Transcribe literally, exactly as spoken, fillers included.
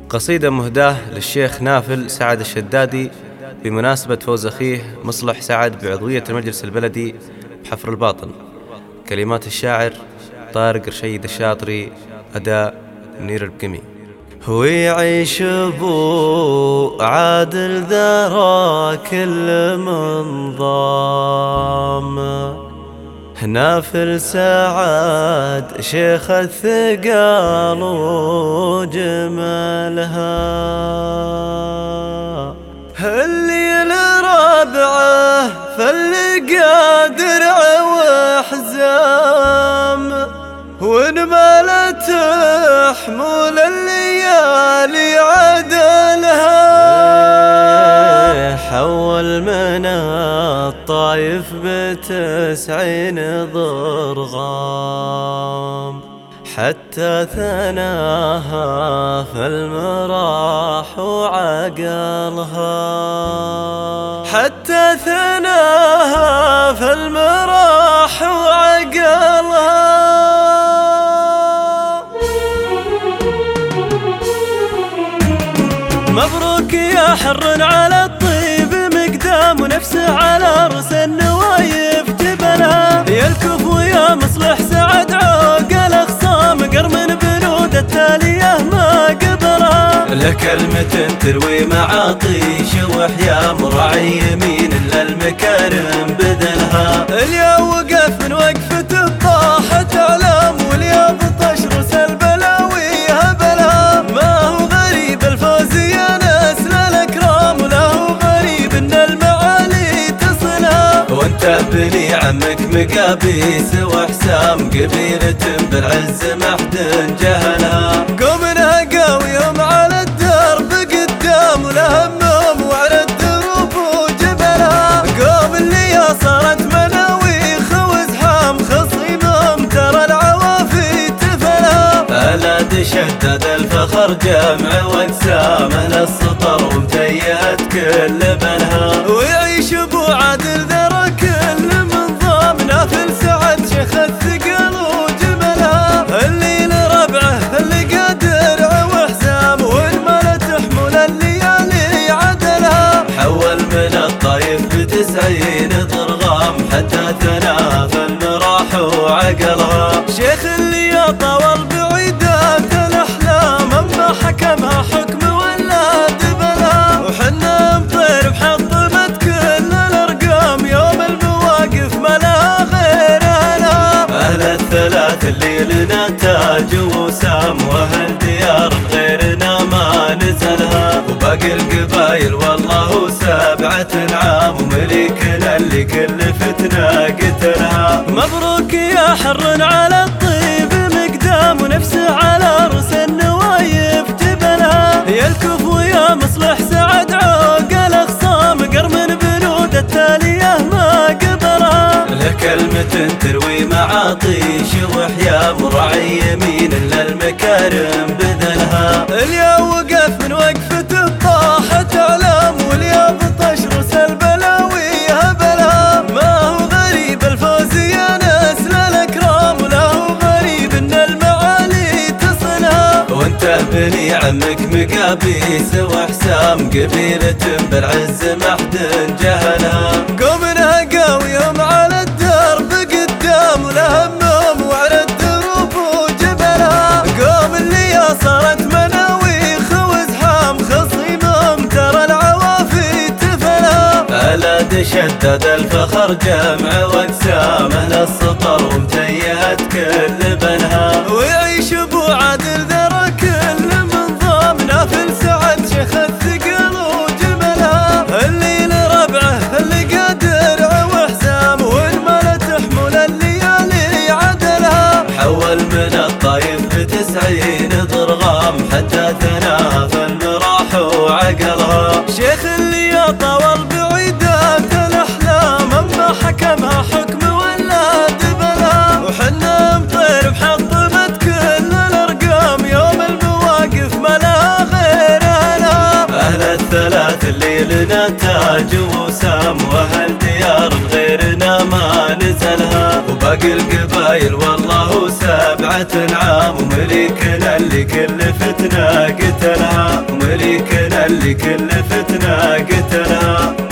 قصيدة مهداة للشيخ نافل سعد الشدادي بمناسبة فوز أخيه مصلح سعد بعضوية المجلس البلدي بحفر الباطن. كلمات الشاعر طارق رشيد الشاطري، أداء منير البقمي. هو يعيش ابو عادل ذرى كل منظام، نافل سعد شيخ الثقال وجمالها، اللي لربعه فاللقى درع وحزام، ونمالت حمول الليالي عدلها، حول من الطايف بتسعين ضرغام، حتى ثناها في المراح وعقلها، حتى ثناها في المراح وعقلها. مبروك يا حر على الطيب مقدام، ونفسه على رؤوس النوايف جبلها، يا الكفو يا مصلح سعد عوق الاخصام، قرم بنود التاليه ما قبلها، لكلمة تروي معاطيش وحيا مرعي يمين الا المكارم بذلها، اليا وقف من وقفته طاحت اعلام، واليا بطش رؤوس البلاوي هبلها، ما هو غريب الفوز يا ناس للاكرام، ولا هو غريب ان المعالي تصلها، وانت بلي عمك مقابيس وحسام، قبيلة بالعز محد جهلها، قومنا قاويهم على الدرب قدام، ولا همهم وعلى الدروب وجبلها، قوم اللي صارت مناويخ وازحام، خصيمهم ترى العوافي تفلها، بلد شدد الفخر جمع واقسامه للسطر، ومتيت كل بلها، ويعيش ابو عادل ذرى كل منظام، نافل سعد شيخ الثقل وجملها، اللي لربعه اللي قادر وحزام، والمال تحمل الليالي عدلها، حول من الطايف بتسعين ضرغام، حتى ثناها في المراح وعقلها، شيخ اللي طول بعيدات الاحلام، اما حكمها حكم ولا دبلها، وحنا مطير بحطمة كل الارقام، يوم المواقف ما لها غير انا، اهل الثلاث اللي لنا تاج وسام، واهل ديار غيرنا ما نزلها، وباقي القبايل والله سبعة انعام، ومليكنا اللي كل فتنة قتلها. مبروك يا حر على الطيب مقدام، ونفسه على رؤوس النوايف جبلها، يا الكفو يا مصلح سعد عوق الاخصام، قرم بنود التاليه ما قبلها، لكلمة تروي معاطيش وحيا مرعي يمين الا المكارم بذلها، اليا وقف من وقفته طاحت اعلام، واليا بطش رؤوس البلاوي هبلها، ما هو غريب الفوز يا ناس للاكرام، ولا هو غريب ان المعالي تصلها، وانت بني عمك مقابيس وحسام، قبيلة بالعز محد جهلها، قومنا قاويهم على الدرب قدام، ولا همهم وعلى الدروب وجبلها، قوم اللي صارت مناويخ وازحام، خصيمهم ترى العوافي تفلها، بلد شدد الفخر جمع واقسامه للسطر، ومتيت كل بنها، ويعيش ابو عادل ذرى كل منظام، نافل سعد شيخ الثقل وجملها، اللي لربعه اللي قادر وحزام، والمال تحمل الليالي عدلها، حول من الطايف بتسعين ضرغام، حتى ثناها في المراح وعقلها، شيخ اللي طول بعيدات الاحلام، اما حكمها حكم ولا دبلها، وحنا مطير بحطمة كل الارقام، يوم المواقف ما لها غير انا، اهل الثلاث اللي لنا تاج وسام، واهل ديار غيرنا ما نزلها، باقي القبايل والله سبعة انعام، ومليكنا اللي كل فتنة قتلها، ومليكنا اللي كل فتنة قتلها.